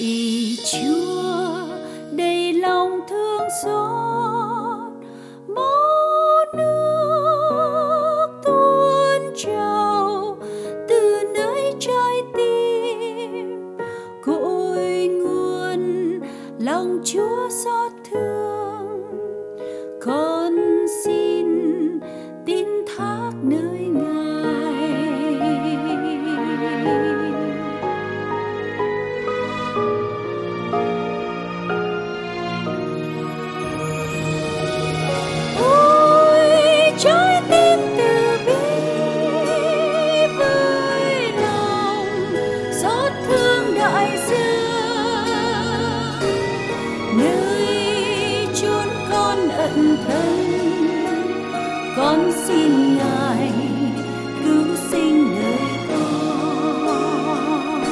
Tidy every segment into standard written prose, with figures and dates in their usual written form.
Lạy Chúa đầy lòng thương xót, máu nước tuôn trào từ nơi trái tim, cội nguồn lòng Chúa xót thương. Con xin tin thác nơi Ngài. Ôi trái tim từ bi với lòng xót thương đại dương, nơi chốn con ẩn thân, con xin Ngài cứu sinh đời con.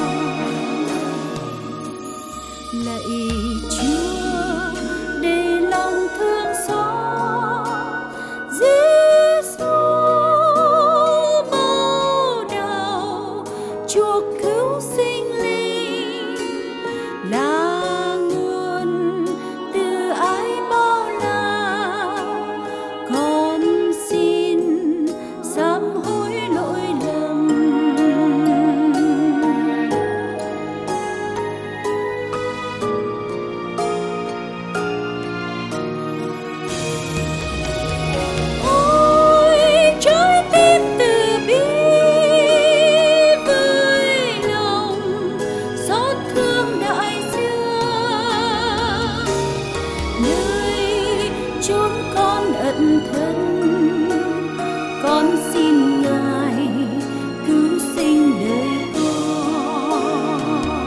Lạy Chúa để lòng thương xót, Giêsu máu đào chuộc cứu sinh linh, là nguồn từ ái bao la. Con xin sám hối lỗi lầm. Ôi trái tim từ bi với lòng xót thương đại dương, nơi chốn con ẩn thân, con xin Ngài cứu sinh đời con.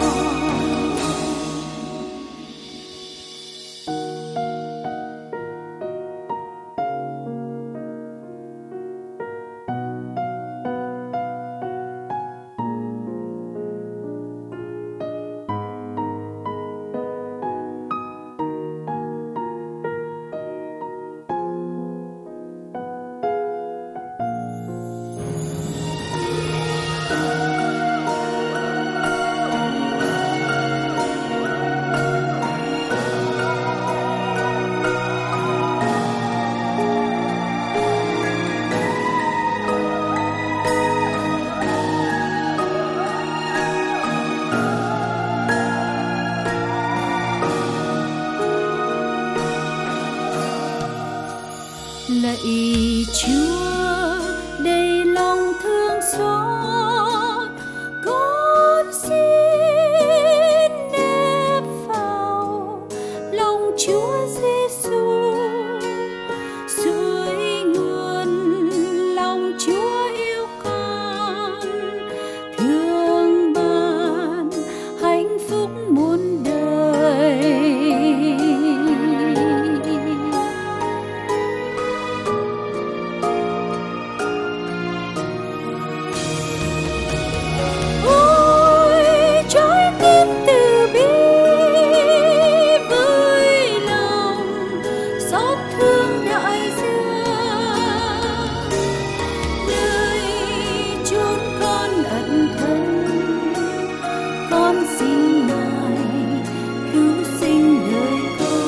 Lạy Chúa đầy lòng thương xót, con xin nép vào lòng Chúa Giêsu, suối nguồn lòng Chúa yêu con, thương ban hạnh phúc muôn đời. Ôi trái tim từ bi với lòng xót thương đại dương, nơi chốn con ẩn thân, con xin Ngài cứu sinh đời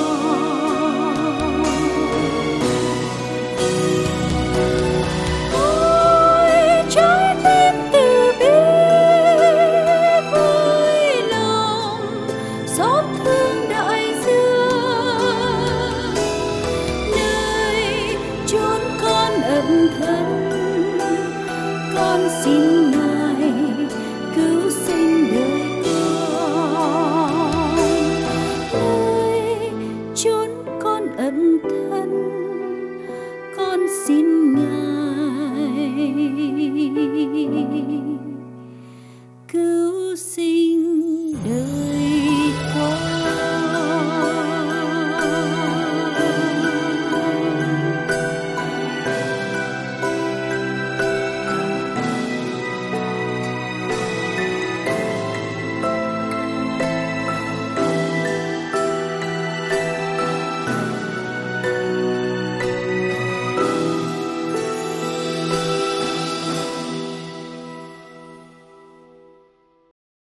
con. Ôi trái tim từ bi với lòng xót thương đại dương, nơi chốn con ẩn thân, con xin Ngài cứu sinh đời con. Nơi chốn con ẩn thân,